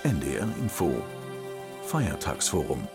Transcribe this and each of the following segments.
NDR Info Feiertagsforum.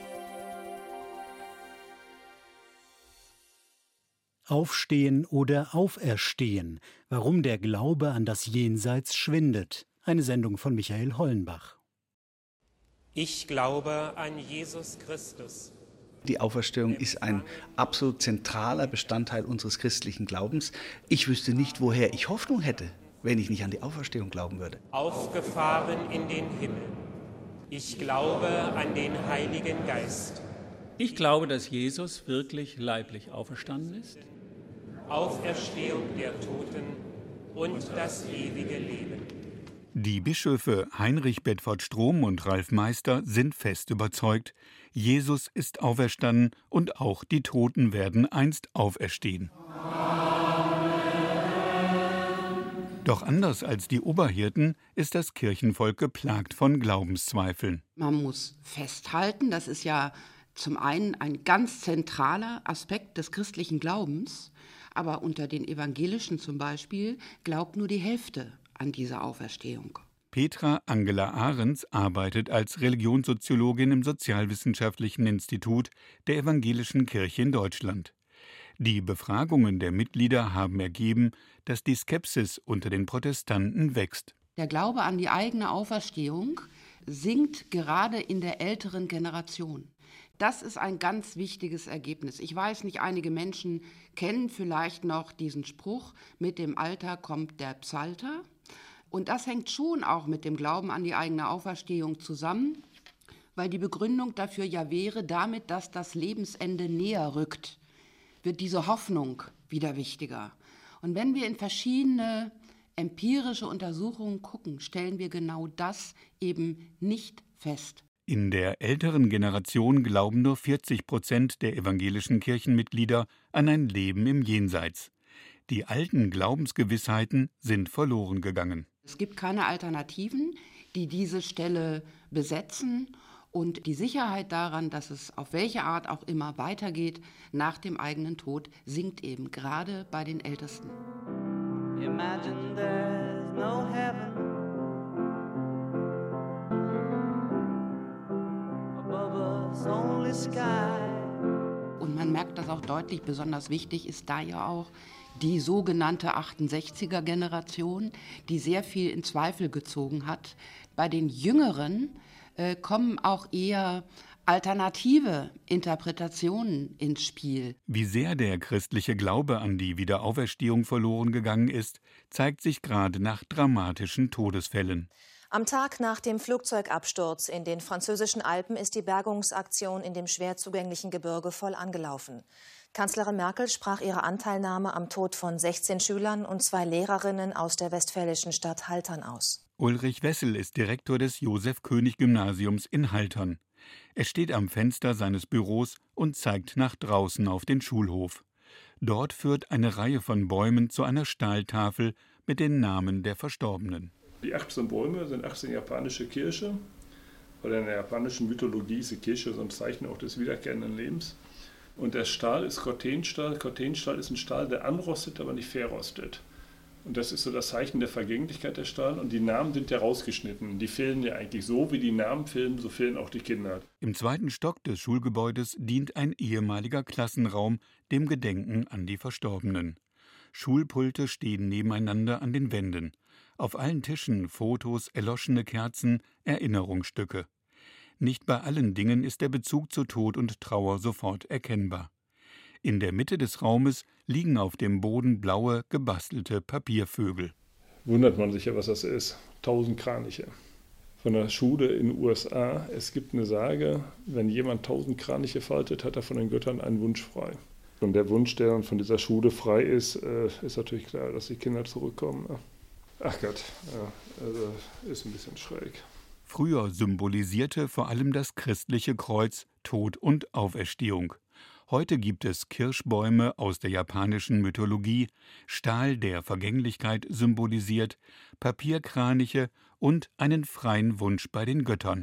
Aufstehen oder auferstehen. Warum der Glaube an das Jenseits schwindet. Eine Sendung von Michael Hollenbach. Ich glaube an Jesus Christus. Die Auferstehung ist ein absolut zentraler Bestandteil unseres christlichen Glaubens. Ich wüsste nicht, woher ich Hoffnung hätte, wenn ich nicht an die Auferstehung glauben würde. Aufgefahren in den Himmel. Ich glaube an den Heiligen Geist. Ich glaube, dass Jesus wirklich leiblich auferstanden ist. Auferstehung der Toten und das ewige Leben. Die Bischöfe Heinrich Bedford-Strom und Ralf Meister sind fest überzeugt, Jesus ist auferstanden und auch die Toten werden einst auferstehen. Doch anders als die Oberhirten ist das Kirchenvolk geplagt von Glaubenszweifeln. Man muss festhalten, das ist ja zum einen ein ganz zentraler Aspekt des christlichen Glaubens, aber unter den Evangelischen zum Beispiel glaubt nur die Hälfte an diese Auferstehung. Petra Angela Ahrens arbeitet als Religionssoziologin im Sozialwissenschaftlichen Institut der Evangelischen Kirche in Deutschland. Die Befragungen der Mitglieder haben ergeben, dass die Skepsis unter den Protestanten wächst. Der Glaube an die eigene Auferstehung sinkt gerade in der älteren Generation. Das ist ein ganz wichtiges Ergebnis. Ich weiß nicht, einige Menschen kennen vielleicht noch diesen Spruch, mit dem Alter kommt der Psalter. Und das hängt schon auch mit dem Glauben an die eigene Auferstehung zusammen, weil die Begründung dafür ja wäre, damit, dass das Lebensende näher rückt, wird diese Hoffnung wieder wichtiger. Und wenn wir in verschiedene empirische Untersuchungen gucken, stellen wir genau das eben nicht fest. In der älteren Generation glauben nur 40% der evangelischen Kirchenmitglieder an ein Leben im Jenseits. Die alten Glaubensgewissheiten sind verloren gegangen. Es gibt keine Alternativen, die diese Stelle besetzen. Und die Sicherheit daran, dass es auf welche Art auch immer weitergeht nach dem eigenen Tod, sinkt eben gerade bei den Ältesten. Imagine there's no heaven. Above us only sky. Und man merkt das auch deutlich, besonders wichtig ist da ja auch die sogenannte 68er-Generation, die sehr viel in Zweifel gezogen hat. Bei den Jüngeren kommen auch eher alternative Interpretationen ins Spiel. Wie sehr der christliche Glaube an die Wiederauferstehung verloren gegangen ist, zeigt sich gerade nach dramatischen Todesfällen. Am Tag nach dem Flugzeugabsturz in den französischen Alpen ist die Bergungsaktion in dem schwer zugänglichen Gebirge voll angelaufen. Kanzlerin Merkel sprach ihre Anteilnahme am Tod von 16 Schülern und 2 Lehrerinnen aus der westfälischen Stadt Haltern aus. Ulrich Wessel ist Direktor des Josef-König-Gymnasiums in Haltern. Er steht am Fenster seines Büros und zeigt nach draußen auf den Schulhof. Dort führt eine Reihe von Bäumen zu einer Stahltafel mit den Namen der Verstorbenen. Die 18 Bäume sind 18 japanische Kirche, weil in der japanischen Mythologie ist die Kirche so ein Zeichen auch des wiederkehrenden Lebens. Und der Stahl ist Cortenstahl. Cortenstahl ist ein Stahl, der anrostet, aber nicht verrostet. Und das ist so das Zeichen der Vergänglichkeit der Stahl. Und die Namen sind ja rausgeschnitten. Die fehlen ja eigentlich so, wie die Namen fehlen, so fehlen auch die Kinder. Im 2. Stock des Schulgebäudes dient ein ehemaliger Klassenraum dem Gedenken an die Verstorbenen. Schulpulte stehen nebeneinander an den Wänden. Auf allen Tischen Fotos, erloschene Kerzen, Erinnerungsstücke. Nicht bei allen Dingen ist der Bezug zu Tod und Trauer sofort erkennbar. In der Mitte des Raumes liegen auf dem Boden blaue, gebastelte Papiervögel. Wundert man sich ja, was das ist. 1000 Kraniche. Von der Schule in den USA. Es gibt eine Sage, wenn jemand 1000 Kraniche faltet, hat er von den Göttern einen Wunsch frei. Und der Wunsch, der dann von dieser Schule frei ist, ist natürlich klar, dass die Kinder zurückkommen. Ach Gott, ja, also ist ein bisschen schräg. Früher symbolisierte vor allem das christliche Kreuz Tod und Auferstehung. Heute gibt es Kirschbäume aus der japanischen Mythologie, Stahl, der Vergänglichkeit symbolisiert, Papierkraniche und einen freien Wunsch bei den Göttern.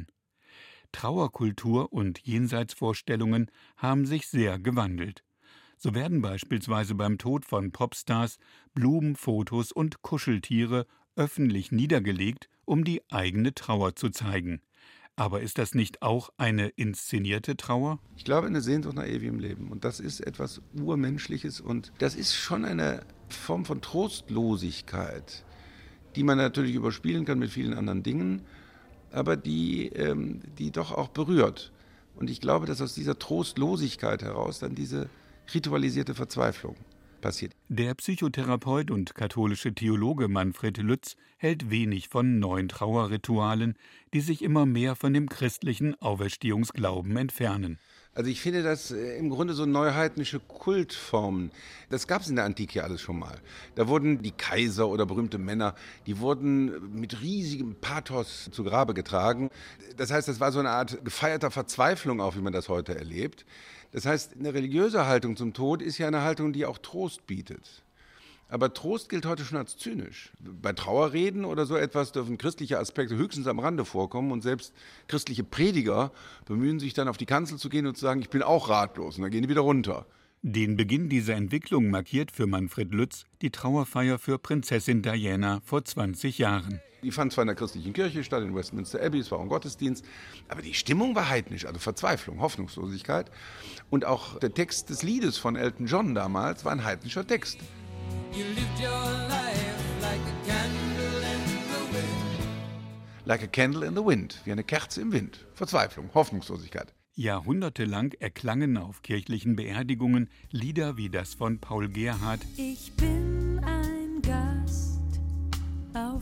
Trauerkultur und Jenseitsvorstellungen haben sich sehr gewandelt. So werden beispielsweise beim Tod von Popstars Blumen, Fotos und Kuscheltiere öffentlich niedergelegt, um die eigene Trauer zu zeigen. Aber ist das nicht auch eine inszenierte Trauer? Ich glaube an eine Sehnsucht nach ewigem Leben. Und das ist etwas Urmenschliches. Und das ist schon eine Form von Trostlosigkeit, die man natürlich überspielen kann mit vielen anderen Dingen, aber die doch auch berührt. Und ich glaube, dass aus dieser Trostlosigkeit heraus dann diese ritualisierte Verzweiflung passiert. Der Psychotherapeut und katholische Theologe Manfred Lütz hält wenig von neuen Trauerritualen, die sich immer mehr von dem christlichen Auferstehungsglauben entfernen. Also ich finde das im Grunde so neuheidnische Kultformen. Das gab es in der Antike alles schon mal. Da wurden die Kaiser oder berühmte Männer, die wurden mit riesigem Pathos zu Grabe getragen. Das heißt, das war so eine Art gefeierter Verzweiflung auch, wie man das heute erlebt. Das heißt, eine religiöse Haltung zum Tod ist ja eine Haltung, die auch Trost bietet. Aber Trost gilt heute schon als zynisch. Bei Trauerreden oder so etwas dürfen christliche Aspekte höchstens am Rande vorkommen und selbst christliche Prediger bemühen sich dann auf die Kanzel zu gehen und zu sagen, ich bin auch ratlos, und dann gehen die wieder runter. Den Beginn dieser Entwicklung markiert für Manfred Lütz die Trauerfeier für Prinzessin Diana vor 20 Jahren. Die fand zwar in der christlichen Kirche statt, in Westminster Abbey, es war auch ein Gottesdienst, aber die Stimmung war heidnisch, also Verzweiflung, Hoffnungslosigkeit. Und auch der Text des Liedes von Elton John damals war ein heidnischer Text. You lived your life like a candle in the wind. Like a candle in the wind, wie eine Kerze im Wind. Verzweiflung, Hoffnungslosigkeit. Jahrhundertelang erklangen auf kirchlichen Beerdigungen Lieder wie das von Paul Gerhardt. Ich bin ein Gast auf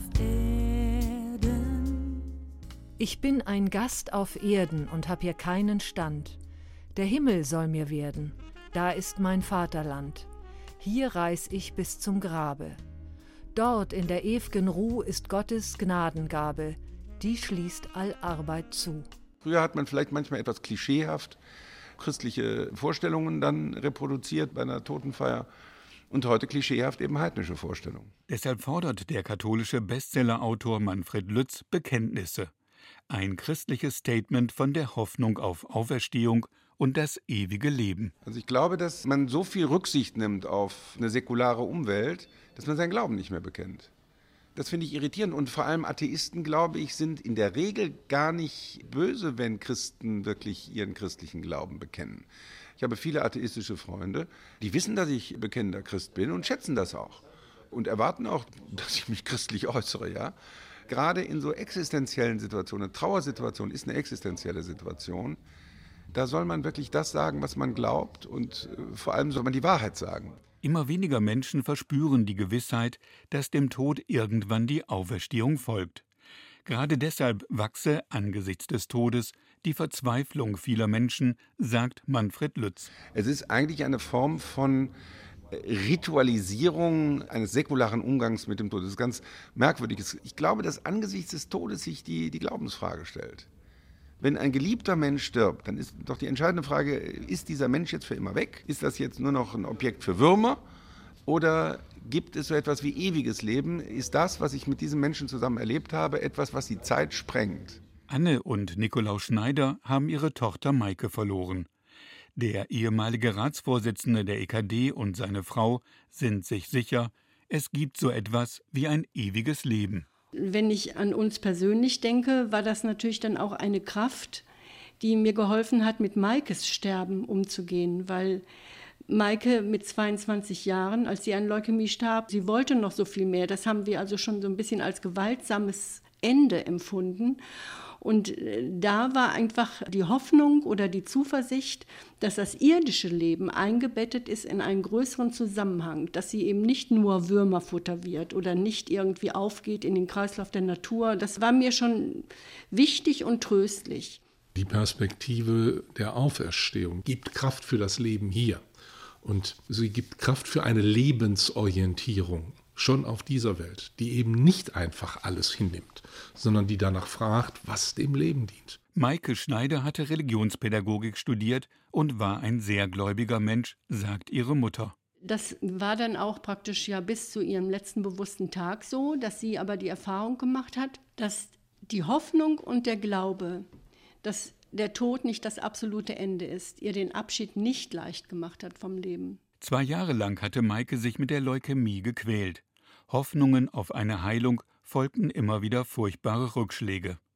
Erden. Ich bin ein Gast auf Erden und hab hier keinen Stand. Der Himmel soll mir werden, da ist mein Vaterland. Hier reis ich bis zum Grabe. Dort in der ew'gen Ruh ist Gottes Gnadengabe, die schließt all Arbeit zu. Früher hat man vielleicht manchmal etwas klischeehaft christliche Vorstellungen dann reproduziert bei einer Totenfeier und heute klischeehaft eben heidnische Vorstellungen. Deshalb fordert der katholische Bestsellerautor Manfred Lütz Bekenntnisse. Ein christliches Statement von der Hoffnung auf Auferstehung und das ewige Leben. Also ich glaube, dass man so viel Rücksicht nimmt auf eine säkulare Umwelt, dass man seinen Glauben nicht mehr bekennt. Das finde ich irritierend. Und vor allem Atheisten, glaube ich, sind in der Regel gar nicht böse, wenn Christen wirklich ihren christlichen Glauben bekennen. Ich habe viele atheistische Freunde, die wissen, dass ich bekennender Christ bin und schätzen das auch. Und erwarten auch, dass ich mich christlich äußere, ja. Gerade in so existenziellen Situationen, Trauersituation ist eine existenzielle Situation, da soll man wirklich das sagen, was man glaubt und vor allem soll man die Wahrheit sagen. Immer weniger Menschen verspüren die Gewissheit, dass dem Tod irgendwann die Auferstehung folgt. Gerade deshalb wachse angesichts des Todes die Verzweiflung vieler Menschen, sagt Manfred Lütz. Es ist eigentlich eine Form von Ritualisierung eines säkularen Umgangs mit dem Tod. Das ist ganz merkwürdig. Ich glaube, dass angesichts des Todes sich die Glaubensfrage stellt. Wenn ein geliebter Mensch stirbt, dann ist doch die entscheidende Frage, ist dieser Mensch jetzt für immer weg? Ist das jetzt nur noch ein Objekt für Würmer? Oder gibt es so etwas wie ewiges Leben? Ist das, was ich mit diesem Menschen zusammen erlebt habe, etwas, was die Zeit sprengt? Anne und Nikolaus Schneider haben ihre Tochter Maike verloren. Der ehemalige Ratsvorsitzende der EKD und seine Frau sind sich sicher, es gibt so etwas wie ein ewiges Leben. Wenn ich an uns persönlich denke, war das natürlich dann auch eine Kraft, die mir geholfen hat, mit Maikes Sterben umzugehen, weil Maike mit 22 Jahren, als sie an Leukämie starb, sie wollte noch so viel mehr. Das haben wir also schon so ein bisschen als gewaltsames Ende empfunden. Und da war einfach die Hoffnung oder die Zuversicht, dass das irdische Leben eingebettet ist in einen größeren Zusammenhang, dass sie eben nicht nur Würmerfutter wird oder nicht irgendwie aufgeht in den Kreislauf der Natur. Das war mir schon wichtig und tröstlich. Die Perspektive der Auferstehung gibt Kraft für das Leben hier und sie gibt Kraft für eine Lebensorientierung. Schon auf dieser Welt, die eben nicht einfach alles hinnimmt, sondern die danach fragt, was dem Leben dient. Maike Schneider hatte Religionspädagogik studiert und war ein sehr gläubiger Mensch, sagt ihre Mutter. Das war dann auch praktisch ja bis zu ihrem letzten bewussten Tag so, dass sie aber die Erfahrung gemacht hat, dass die Hoffnung und der Glaube, dass der Tod nicht das absolute Ende ist, ihr den Abschied nicht leicht gemacht hat vom Leben. 2 Jahre lang hatte Maike sich mit der Leukämie gequält. Hoffnungen auf eine Heilung folgten immer wieder furchtbare Rückschläge.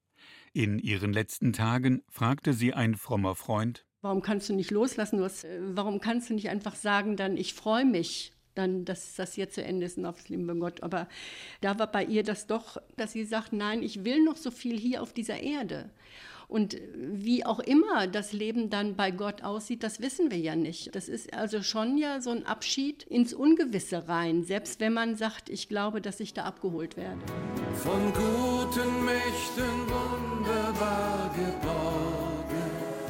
In ihren letzten Tagen fragte sie ein frommer Freund: Warum kannst du nicht loslassen? Warum kannst du nicht einfach sagen, dann ich freue mich, dann, dass das hier zu Ende ist und aufs Leben bei Gott. Aber da war bei ihr das doch, dass sie sagt, nein, ich will noch so viel hier auf dieser Erde. Und wie auch immer das Leben dann bei Gott aussieht, das wissen wir ja nicht. Das ist also schon ja so ein Abschied ins Ungewisse rein, selbst wenn man sagt, ich glaube, dass ich da abgeholt werde. Von guten Mächten wunderbar geborgen,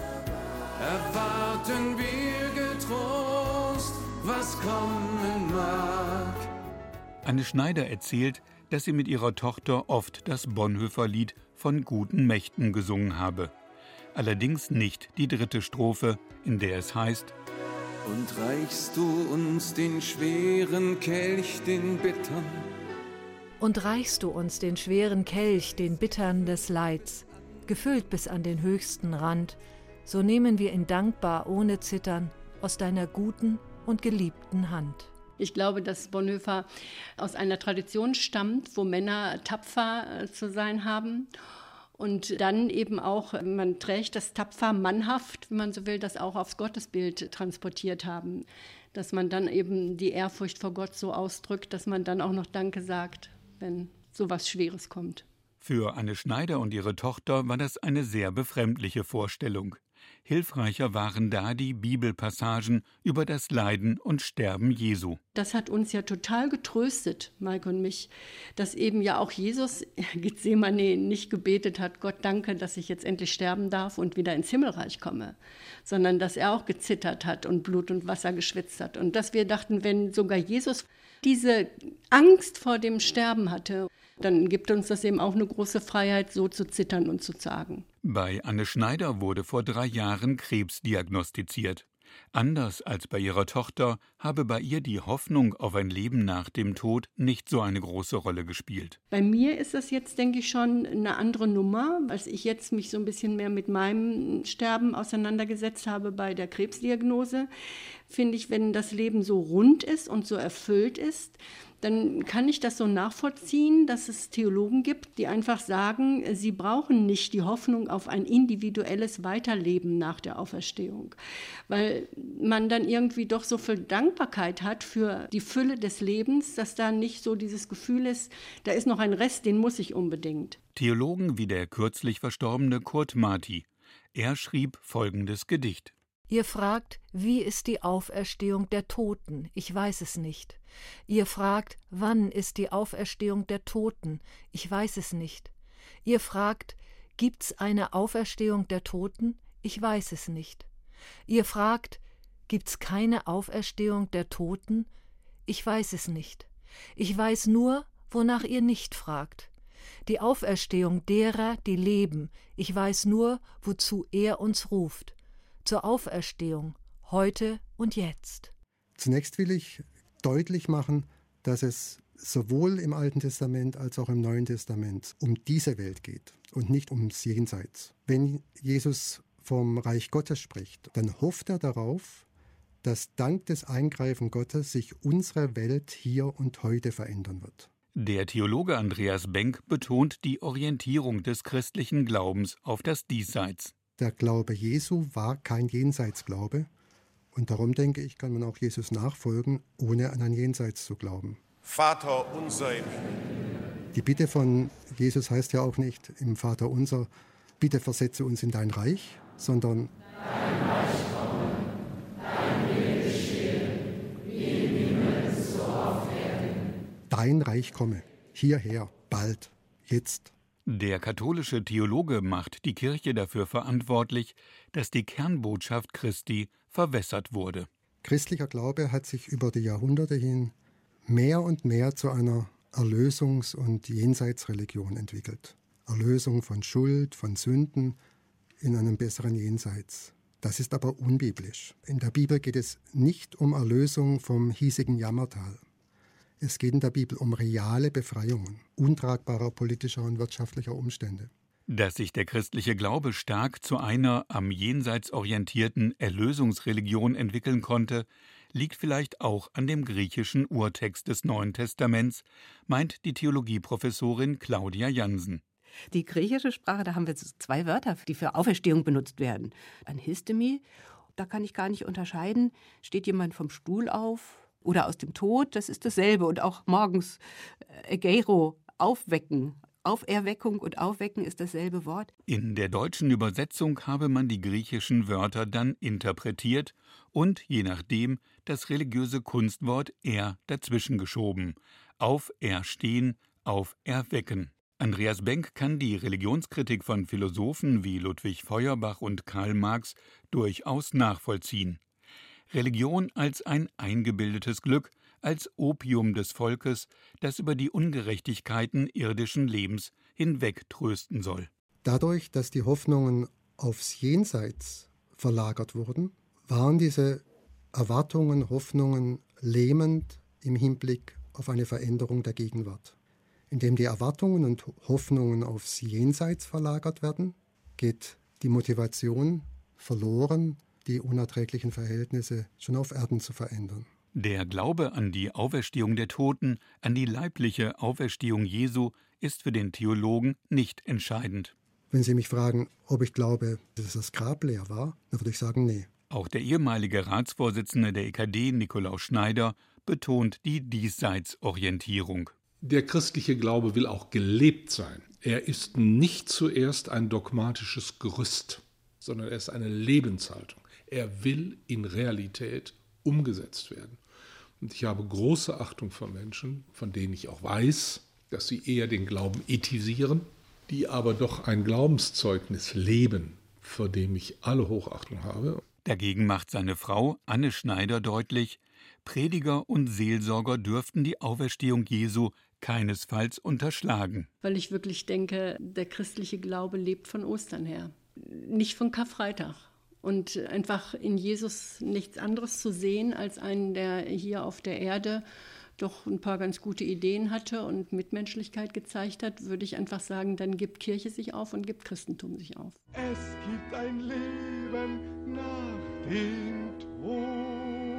erwarten wir getrost, was kommen mag. Anne Schneider erzählt, dass sie mit ihrer Tochter oft das Bonhoeffer-Lied von guten Mächten gesungen habe. Allerdings nicht die 3. Strophe, in der es heißt: Und reichst du uns den schweren Kelch, den bittern. Und reichst du uns den schweren Kelch, den bittern des Leids, gefüllt bis an den höchsten Rand, so nehmen wir ihn dankbar ohne Zittern aus deiner guten und geliebten Hand. Ich glaube, dass Bonhoeffer aus einer Tradition stammt, wo Männer tapfer zu sein haben. Und dann eben auch, man trägt das tapfer, mannhaft, wenn man so will, das auch aufs Gottesbild transportiert haben. Dass man dann eben die Ehrfurcht vor Gott so ausdrückt, dass man dann auch noch Danke sagt, wenn sowas Schweres kommt. Für Anne Schneider und ihre Tochter war das eine sehr befremdliche Vorstellung. Hilfreicher waren da die Bibelpassagen über das Leiden und Sterben Jesu. Das hat uns ja total getröstet, Maike und mich, dass eben ja auch Jesus Gethsemane nicht gebetet hat, Gott danke, dass ich jetzt endlich sterben darf und wieder ins Himmelreich komme, sondern dass er auch gezittert hat und Blut und Wasser geschwitzt hat. Und dass wir dachten, wenn sogar Jesus diese Angst vor dem Sterben hatte, dann gibt uns das eben auch eine große Freiheit, so zu zittern und zu zagen. Bei Anne Schneider wurde vor 3 Jahren Krebs diagnostiziert. Anders als bei ihrer Tochter habe bei ihr die Hoffnung auf ein Leben nach dem Tod nicht so eine große Rolle gespielt. Bei mir ist das jetzt, denke ich, schon eine andere Nummer, als ich jetzt mich so ein bisschen mehr mit meinem Sterben auseinandergesetzt habe bei der Krebsdiagnose. Finde ich, wenn das Leben so rund ist und so erfüllt ist, dann kann ich das so nachvollziehen, dass es Theologen gibt, die einfach sagen, sie brauchen nicht die Hoffnung auf ein individuelles Weiterleben nach der Auferstehung, weil man dann irgendwie doch so viel Dankbarkeit hat für die Fülle des Lebens, dass da nicht so dieses Gefühl ist, da ist noch ein Rest, den muss ich unbedingt. Theologen wie der kürzlich verstorbene Kurt Marti. Er schrieb folgendes Gedicht: Ihr fragt, wie ist die Auferstehung der Toten? Ich weiß es nicht. Ihr fragt, wann ist die Auferstehung der Toten? Ich weiß es nicht. Ihr fragt, gibt's eine Auferstehung der Toten? Ich weiß es nicht. Ihr fragt, gibt's keine Auferstehung der Toten? Ich weiß es nicht. Ich weiß nur, wonach ihr nicht fragt. Die Auferstehung derer, die leben. Ich weiß nur, wozu er uns ruft. Zur Auferstehung, heute und jetzt. Zunächst will ich deutlich machen, dass es sowohl im Alten Testament als auch im Neuen Testament um diese Welt geht und nicht ums Jenseits. Wenn Jesus vom Reich Gottes spricht, dann hofft er darauf, dass dank des Eingreifen Gottes sich unsere Welt hier und heute verändern wird. Der Theologe Andreas Benck betont die Orientierung des christlichen Glaubens auf das Diesseits. Der Glaube Jesu war kein Jenseitsglaube. Und darum, denke ich, kann man auch Jesus nachfolgen, ohne an ein Jenseits zu glauben. Vater unser im Die Bitte von Jesus heißt ja auch nicht im Vater unser, bitte versetze uns in dein Reich, sondern Dein Reich komme, dein Wille geschehe, wie im Himmel so auf Erden. Dein Reich komme, hierher, bald, jetzt. Der katholische Theologe macht die Kirche dafür verantwortlich, dass die Kernbotschaft Christi verwässert wurde. Christlicher Glaube hat sich über die Jahrhunderte hin mehr und mehr zu einer Erlösungs- und Jenseitsreligion entwickelt. Erlösung von Schuld, von Sünden in einem besseren Jenseits. Das ist aber unbiblisch. In der Bibel geht es nicht um Erlösung vom hiesigen Jammertal. Es geht in der Bibel um reale Befreiungen untragbarer politischer und wirtschaftlicher Umstände. Dass sich der christliche Glaube stark zu einer am Jenseits orientierten Erlösungsreligion entwickeln konnte, liegt vielleicht auch an dem griechischen Urtext des Neuen Testaments, meint die Theologieprofessorin Claudia Jansen. Die griechische Sprache, da haben wir 2 Wörter, die für Auferstehung benutzt werden. Anhistemi, da kann ich gar nicht unterscheiden, steht jemand vom Stuhl auf oder aus dem Tod, das ist dasselbe. Und auch morgens, Egeiro, aufwecken. Auferweckung und Aufwecken ist dasselbe Wort. In der deutschen Übersetzung habe man die griechischen Wörter dann interpretiert und je nachdem das religiöse Kunstwort er dazwischen geschoben. Auferstehen, auferwecken. Andreas Benck kann die Religionskritik von Philosophen wie Ludwig Feuerbach und Karl Marx durchaus nachvollziehen. Religion als ein eingebildetes Glück, als Opium des Volkes, das über die Ungerechtigkeiten irdischen Lebens hinweg trösten soll. Dadurch, dass die Hoffnungen aufs Jenseits verlagert wurden, waren diese Erwartungen, Hoffnungen lähmend im Hinblick auf eine Veränderung der Gegenwart. Indem die Erwartungen und Hoffnungen aufs Jenseits verlagert werden, geht die Motivation verloren, die unerträglichen Verhältnisse schon auf Erden zu verändern. Der Glaube an die Auferstehung der Toten, an die leibliche Auferstehung Jesu, ist für den Theologen nicht entscheidend. Wenn Sie mich fragen, ob ich glaube, dass das Grab leer war, dann würde ich sagen, nee. Auch der ehemalige Ratsvorsitzende der EKD, Nikolaus Schneider, betont die Diesseitsorientierung. Der christliche Glaube will auch gelebt sein. Er ist nicht zuerst ein dogmatisches Gerüst, sondern er ist eine Lebenshaltung. Er will in Realität umgesetzt werden. Und ich habe große Achtung vor Menschen, von denen ich auch weiß, dass sie eher den Glauben ethisieren, die aber doch ein Glaubenszeugnis leben, vor dem ich alle Hochachtung habe. Dagegen macht seine Frau Anne Schneider deutlich, Prediger und Seelsorger dürften die Auferstehung Jesu keinesfalls unterschlagen. Weil ich wirklich denke, der christliche Glaube lebt von Ostern her, nicht von Karfreitag. Und einfach in Jesus nichts anderes zu sehen als einen, der hier auf der Erde doch ein paar ganz gute Ideen hatte und Mitmenschlichkeit gezeigt hat, würde ich einfach sagen, dann gibt Kirche sich auf und gibt Christentum sich auf. Es gibt ein Leben nach dem Tod.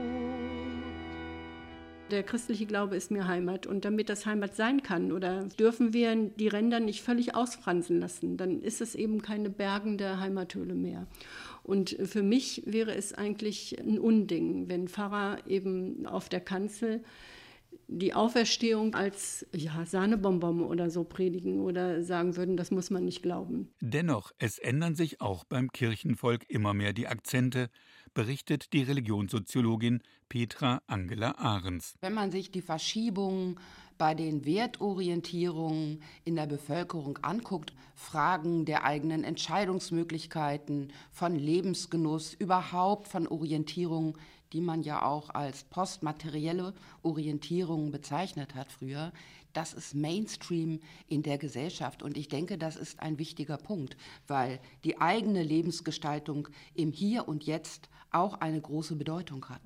Der christliche Glaube ist mir Heimat und damit das Heimat sein kann oder dürfen wir die Ränder nicht völlig ausfransen lassen, dann ist es eben keine bergende Heimathöhle mehr. Und für mich wäre es eigentlich ein Unding, wenn Pfarrer eben auf der Kanzel die Auferstehung als Sahnebonbon oder so predigen oder sagen würden, das muss man nicht glauben. Dennoch, es ändern sich auch beim Kirchenvolk immer mehr die Akzente, berichtet die Religionssoziologin Petra Angela Ahrens. Wenn man sich die Verschiebungen bei den Wertorientierungen in der Bevölkerung anguckt, Fragen der eigenen Entscheidungsmöglichkeiten, von Lebensgenuss, überhaupt von Orientierung, die man ja auch als postmaterielle Orientierung bezeichnet hat früher, das ist Mainstream in der Gesellschaft. Und ich denke, das ist ein wichtiger Punkt, weil die eigene Lebensgestaltung im Hier und Jetzt auch eine große Bedeutung hat.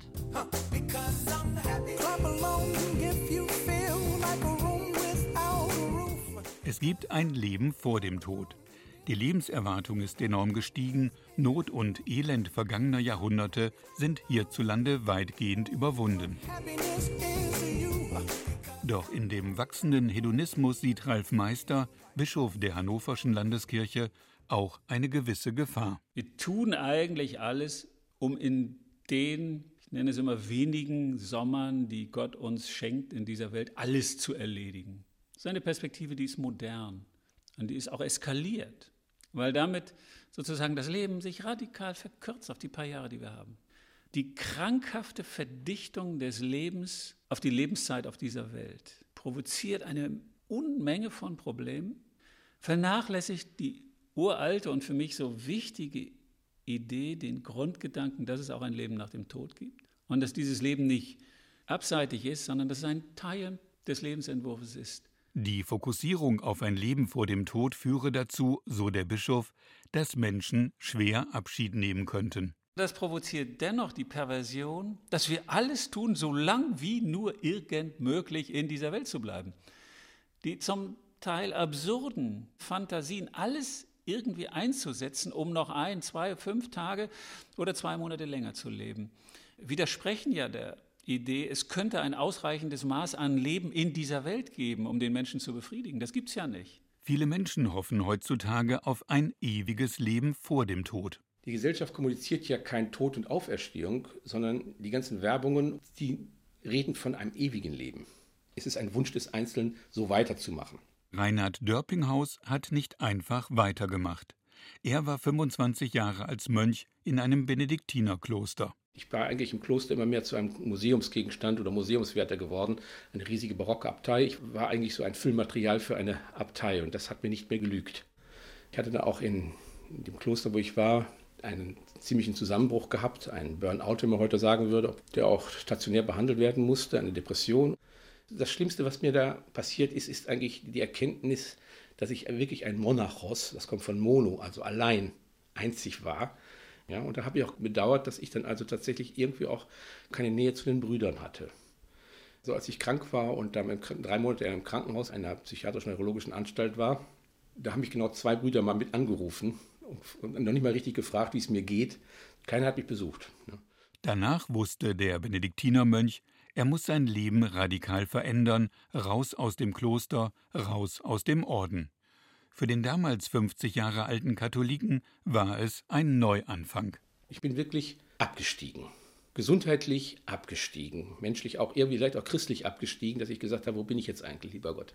Es gibt ein Leben vor dem Tod. Die Lebenserwartung ist enorm gestiegen, Not und Elend vergangener Jahrhunderte sind hierzulande weitgehend überwunden. Doch in dem wachsenden Hedonismus sieht Ralf Meister, Bischof der Hannoverschen Landeskirche, auch eine gewisse Gefahr. Wir tun eigentlich alles, um in den, ich nenne es immer, wenigen Sommern, die Gott uns schenkt in dieser Welt, alles zu erledigen. Das ist eine Perspektive, die ist modern und die ist auch eskaliert, weil damit sozusagen das Leben sich radikal verkürzt auf die paar Jahre, die wir haben. Die krankhafte Verdichtung des Lebens auf die Lebenszeit auf dieser Welt provoziert eine Unmenge von Problemen, vernachlässigt die uralte und für mich so wichtige Idee, den Grundgedanken, dass es auch ein Leben nach dem Tod gibt und dass dieses Leben nicht abseitig ist, sondern dass es ein Teil des Lebensentwurfs ist. Die Fokussierung auf ein Leben vor dem Tod führe dazu, so der Bischof, dass Menschen schwer Abschied nehmen könnten. Das provoziert dennoch die Perversion, dass wir alles tun, so lang wie nur irgend möglich in dieser Welt zu bleiben. Die zum Teil absurden Fantasien, alles irgendwie einzusetzen, um noch 1, 2, 5 Tage oder 2 Monate länger zu leben, widersprechen ja der Idee, es könnte ein ausreichendes Maß an Leben in dieser Welt geben, um den Menschen zu befriedigen. Das gibt es ja nicht. Viele Menschen hoffen heutzutage auf ein ewiges Leben vor dem Tod. Die Gesellschaft kommuniziert ja kein Tod und Auferstehung, sondern die ganzen Werbungen, die reden von einem ewigen Leben. Es ist ein Wunsch des Einzelnen, so weiterzumachen. Reinhard Dörpinghaus hat nicht einfach weitergemacht. Er war 25 Jahre als Mönch in einem Benediktinerkloster. Ich war eigentlich im Kloster immer mehr zu einem Museumsgegenstand oder Museumswärter geworden. Eine riesige barocke Abtei. Ich war eigentlich so ein Füllmaterial für eine Abtei und das hat mir nicht mehr genügt. Ich hatte da auch in dem Kloster, wo ich war, einen ziemlichen Zusammenbruch gehabt, einen Burnout, wie man heute sagen würde, der auch stationär behandelt werden musste, eine Depression. Das Schlimmste, was mir da passiert ist, ist eigentlich die Erkenntnis, dass ich wirklich ein Monachos, das kommt von Mono, also allein, einzig war. Ja, und da habe ich auch bedauert, dass ich dann also tatsächlich irgendwie auch keine Nähe zu den Brüdern hatte. So, als ich krank war und dann 3 Monate im Krankenhaus einer psychiatrisch-neurologischen Anstalt war, da haben mich genau 2 Brüder mal mit angerufen und noch nicht mal richtig gefragt, wie es mir geht. Keiner hat mich besucht. Ja. Danach wusste der Benediktinermönch, er muss sein Leben radikal verändern, raus aus dem Kloster, raus aus dem Orden. Für den damals 50 Jahre alten Katholiken war es ein Neuanfang. Ich bin wirklich abgestiegen. Gesundheitlich abgestiegen. Menschlich auch, irgendwie vielleicht auch christlich abgestiegen, dass ich gesagt habe, wo bin ich jetzt eigentlich, lieber Gott?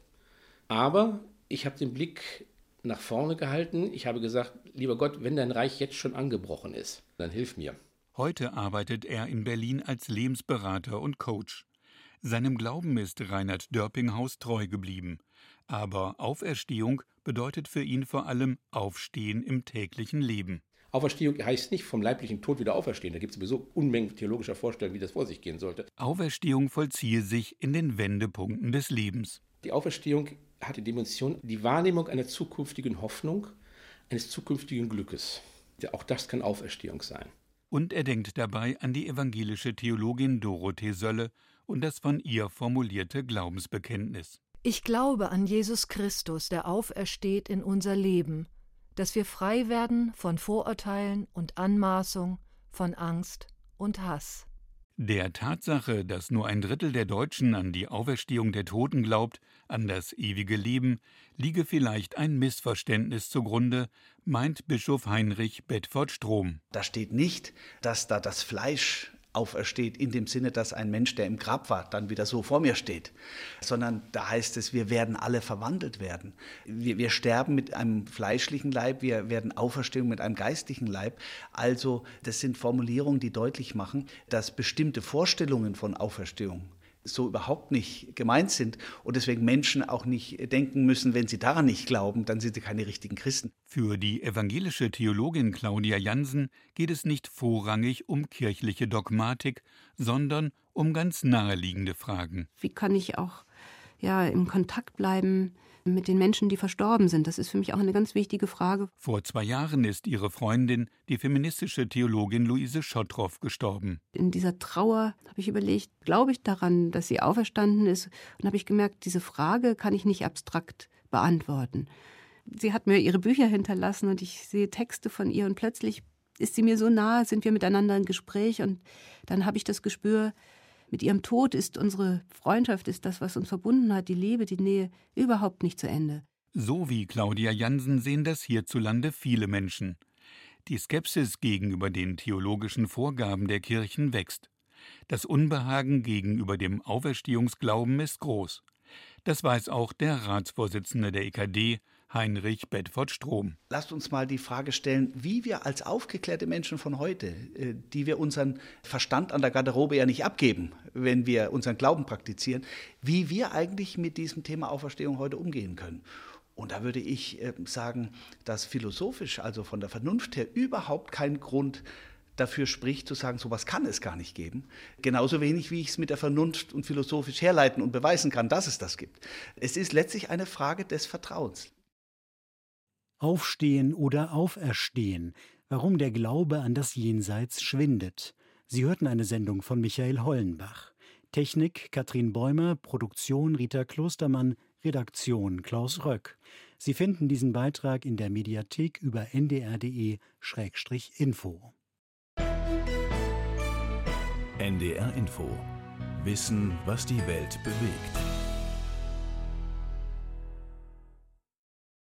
Aber ich habe den Blick nach vorne gehalten. Ich habe gesagt, lieber Gott, wenn dein Reich jetzt schon angebrochen ist, dann hilf mir. Heute arbeitet er in Berlin als Lebensberater und Coach. Seinem Glauben ist Reinhard Dörpinghaus treu geblieben. Aber Auferstehung bedeutet für ihn vor allem Aufstehen im täglichen Leben. Auferstehung heißt nicht vom leiblichen Tod wieder auferstehen. Da gibt es sowieso Unmengen theologischer Vorstellungen, wie das vor sich gehen sollte. Auferstehung vollziehe sich in den Wendepunkten des Lebens. Die Auferstehung hat die Dimension, die Wahrnehmung einer zukünftigen Hoffnung, eines zukünftigen Glückes. Ja, auch das kann Auferstehung sein. Und er denkt dabei an die evangelische Theologin Dorothee Sölle und das von ihr formulierte Glaubensbekenntnis. Ich glaube an Jesus Christus, der aufersteht in unser Leben, dass wir frei werden von Vorurteilen und Anmaßung, von Angst und Hass. Der Tatsache, dass nur 1/3 der Deutschen an die Auferstehung der Toten glaubt, an das ewige Leben, liege vielleicht ein Missverständnis zugrunde, meint Bischof Heinrich Bedford-Strom. Da steht nicht, dass da das Fleisch aufersteht, in dem Sinne, dass ein Mensch, der im Grab war, dann wieder so vor mir steht, sondern da heißt es, wir werden alle verwandelt werden. Wir sterben mit einem fleischlichen Leib, wir werden auferstehen mit einem geistlichen Leib. Also das sind Formulierungen, die deutlich machen, dass bestimmte Vorstellungen von Auferstehung so überhaupt nicht gemeint sind und deswegen Menschen auch nicht denken müssen, wenn sie daran nicht glauben, dann sind sie keine richtigen Christen. Für die evangelische Theologin Claudia Jansen geht es nicht vorrangig um kirchliche Dogmatik, sondern um ganz naheliegende Fragen. Wie kann ich auch im Kontakt bleiben mit den Menschen, die verstorben sind? Das ist für mich auch eine ganz wichtige Frage. Vor 2 Jahren ist ihre Freundin, die feministische Theologin Luise Schottroff, gestorben. In dieser Trauer habe ich überlegt, glaube ich daran, dass sie auferstanden ist? Und habe ich gemerkt, diese Frage kann ich nicht abstrakt beantworten. Sie hat mir ihre Bücher hinterlassen und ich sehe Texte von ihr und plötzlich ist sie mir so nahe, sind wir miteinander im Gespräch und dann habe ich das Gespür, mit ihrem Tod ist unsere Freundschaft, ist das, was uns verbunden hat, die Liebe, die Nähe, überhaupt nicht zu Ende. So wie Claudia Jansen sehen das hierzulande viele Menschen. Die Skepsis gegenüber den theologischen Vorgaben der Kirchen wächst. Das Unbehagen gegenüber dem Auferstehungsglauben ist groß. Das weiß auch der Ratsvorsitzende der EKD, Heinrich Bedford-Strom. Lasst uns mal die Frage stellen, wie wir als aufgeklärte Menschen von heute, die wir unseren Verstand an der Garderobe ja nicht abgeben, wenn wir unseren Glauben praktizieren, wie wir eigentlich mit diesem Thema Auferstehung heute umgehen können. Und da würde ich sagen, dass philosophisch, also von der Vernunft her, überhaupt kein Grund dafür spricht, zu sagen, sowas kann es gar nicht geben. Genauso wenig, wie ich es mit der Vernunft und philosophisch herleiten und beweisen kann, dass es das gibt. Es ist letztlich eine Frage des Vertrauens. Aufstehen oder Auferstehen, warum der Glaube an das Jenseits schwindet. Sie hörten eine Sendung von Michael Hollenbach. Technik Katrin Bäumer, Produktion Rita Klostermann, Redaktion Klaus Röck. Sie finden diesen Beitrag in der Mediathek über ndr.de/info. NDR Info. Wissen, was die Welt bewegt.